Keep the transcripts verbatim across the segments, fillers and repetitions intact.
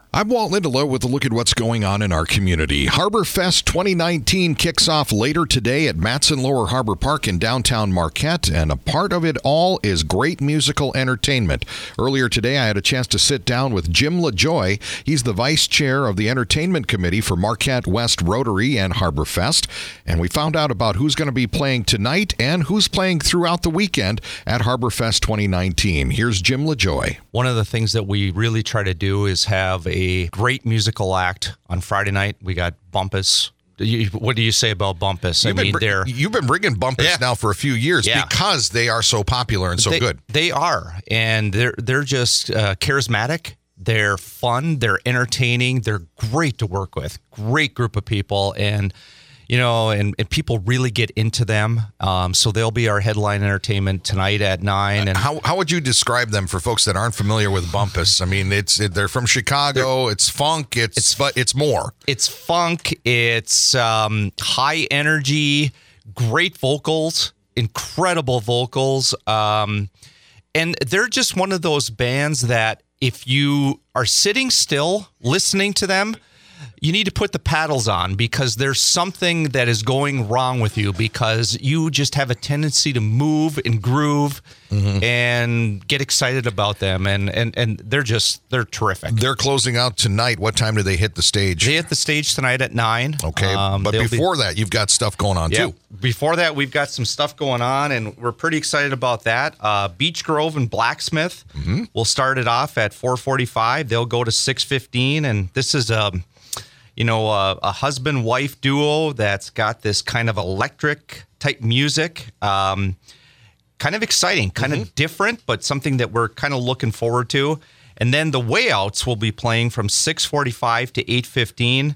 I'm Walt Lindelow with a look at what's going on in our community. Harbor Fest twenty nineteen kicks off later today at Matson Lower Harbor Park in downtown Marquette, and a part of it all is great musical entertainment. Earlier today, I had a chance to sit down with Jim LaJoie. He's the vice chair of the entertainment committee for Marquette West Rotary and Harbor Fest, and we found out about who's going to be playing tonight and who's playing throughout the weekend at Harbor Fest twenty nineteen. Here's Jim LaJoie. One of the things that we really try to do is have a A great musical act on Friday night. We got Bumpus. You, what do you say about Bumpus? You've I mean, been, they're you've been bringing Bumpus yeah. now for a few years yeah. because they are so popular and so they, good. They are, and they're they're just uh, charismatic. They're fun. They're entertaining. They're great to work with. Great group of people, and you know, and, and people really get into them. Um, so they'll be our headline entertainment tonight at nine. And how how would you describe them for folks that aren't familiar with Bumpus? I mean, it's it, they're from Chicago. They're, it's funk. It's, it's but it's more. It's funk. It's um, high energy, great vocals, incredible vocals, um, and they're just one of those bands that if you are sitting still listening to them, you need to put the paddles on, because there's something that is going wrong with you, because you just have a tendency to move and groove mm-hmm. and get excited about them. And, and, and they're just, they're terrific. They're closing out tonight. What time do they hit the stage? They hit the stage tonight at nine. Okay. Um, but before be, that, you've got stuff going on yeah, too. Before that, we've got some stuff going on, and we're pretty excited about that. Uh, Beech Grove and Blacksmith mm-hmm. will start it off at four forty-five. They'll go to six fifteen. And this is a, um, you know, uh, a husband-wife duo that's got this kind of electric type music. Um, kind of exciting, kind mm-hmm. of different, but something that we're kind of looking forward to. And then the Wayouts will be playing from six forty-five to eight fifteen.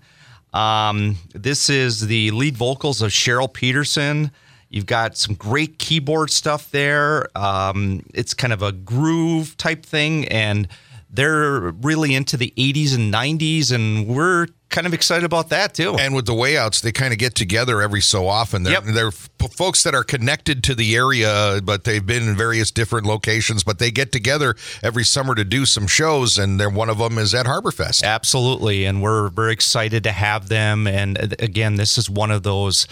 Um, this is the lead vocals of Cheryl Peterson. You've got some great keyboard stuff there. Um, it's kind of a groove type thing, and they're really into the eighties and nineties, and we're kind of excited about that too. And with the Wayouts, they kind of get together every so often. They're, yep. they're f- folks that are connected to the area, but they've been in various different locations, but they get together every summer to do some shows, and they're, one of them is at Harbor Fest. Absolutely, and we're very excited to have them. And again, this is one of those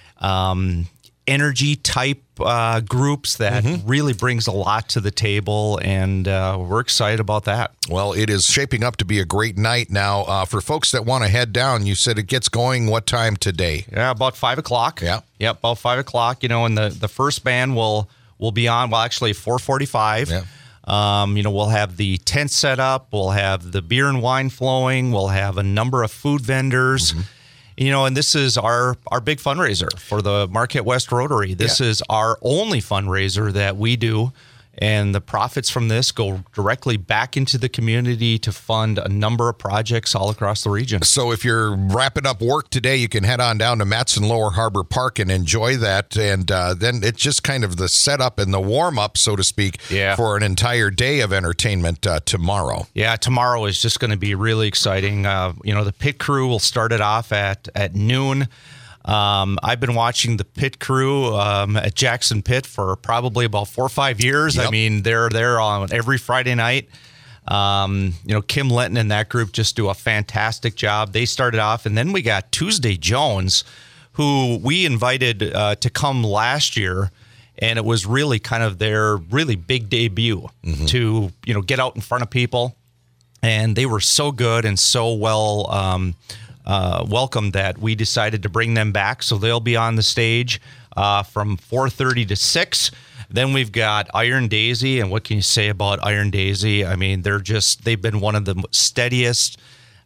um, energy type uh, groups that mm-hmm. really brings a lot to the table, and uh, we're excited about that. Well, it is shaping up to be a great night now. Uh, for folks that want to head down, you said it gets going what time today? Yeah, about five o'clock. Yeah. Yeah, about five o'clock, you know, and the, the first band will, will be on, well, actually four forty-five. Yeah. Um, you know, we'll have the tent set up, we'll have the beer and wine flowing, we'll have a number of food vendors. Mm-hmm. You know, and this is our, our big fundraiser for the Marquette West Rotary. This yeah. is our only fundraiser that we do, and the profits from this go directly back into the community to fund a number of projects all across the region. So if you're wrapping up work today, you can head on down to Matson Lower Harbor Park and enjoy that. And uh, then it's just kind of the setup and the warm-up, so to speak, yeah. for an entire day of entertainment uh, tomorrow. Yeah, tomorrow is just going to be really exciting. Uh, you know, the pit crew will start it off at, at noon. Um, I've been watching the pit crew um, at Jackson Pit for probably about four or five years. Yep. I mean, they're there on every Friday night. Um, you know, Kim Lenton and that group just do a fantastic job. They started off, and then we got Tuesday Jones, who we invited uh, to come last year, and it was really kind of their really big debut mm-hmm. to, you know, get out in front of people. And they were so good and so well um Uh, welcome that we decided to bring them back. So they'll be on the stage uh, from four thirty to six. Then we've got Iron Daisy. And what can you say about Iron Daisy? I mean, they're just, they've been one of the steadiest,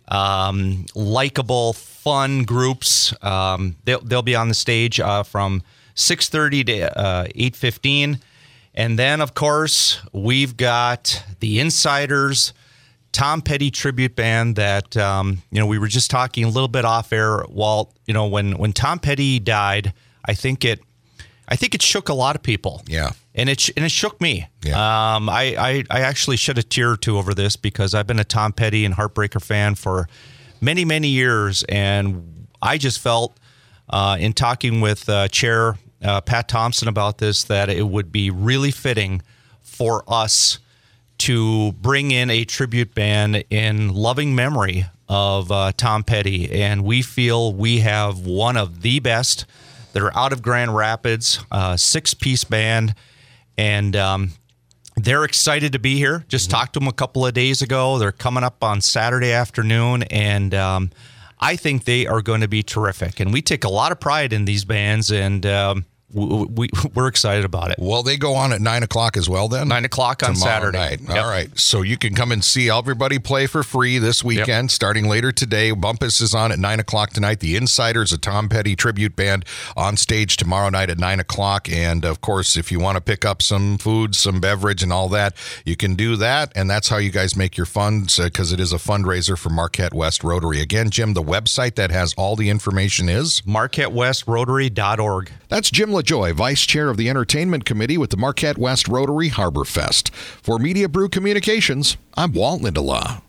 um, likable, fun groups. Um, they'll, they'll be on the stage uh, from six thirty to uh, eight fifteen. And then, of course, we've got the Insiders, Tom Petty tribute band that, um, you know, we were just talking a little bit off air, Walt. You know, when, when Tom Petty died, I think it, I think it shook a lot of people. Yeah. And it, and it shook me. Yeah. Um, I, I, I actually shed a tear or two over this, because I've been a Tom Petty and Heartbreaker fan for many, many years. And I just felt, uh, in talking with uh, Chair uh, Pat Thompson about this, that it would be really fitting for us to bring in a tribute band in loving memory of uh, Tom Petty. And we feel we have one of the best that are out of Grand Rapids, uh, six-piece band. And um, they're excited to be here. Just mm-hmm. talked to them a couple of days ago. They're coming up on Saturday afternoon, and um, I think they are going to be terrific. And we take a lot of pride in these bands, and um, we, we, we're excited about it. Well, they go on at nine o'clock as well then? nine o'clock on Tomorrow Saturday. Night. Yep. All right. So you can come and see everybody play for free this weekend, yep. starting later today. Bumpus is on at nine o'clock tonight. The Insiders, a Tom Petty tribute band, on stage tomorrow night at nine o'clock. And, of course, if you want to pick up some food, some beverage, and all that, you can do that. And that's how you guys make your funds, because uh, it is a fundraiser for Marquette West Rotary. Again, Jim, the website that has all the information is? Marquette West Rotary dot org. That's Jim LaJoy, Vice Chair of the Entertainment Committee with the Marquette West Rotary Harbor Fest. For Media Brew Communications, I'm Walt Lindelau.